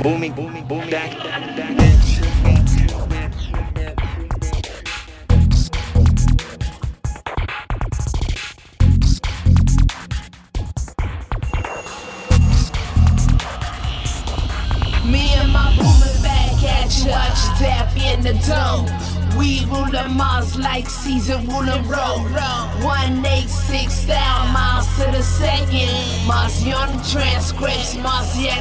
booming, booming, booming, back. Me and my boomer back at you, tap in the dome. We rule the Mars like Caesar ruling Rome. 186,000 miles to the second. Marcy on the transcripts, Marcy at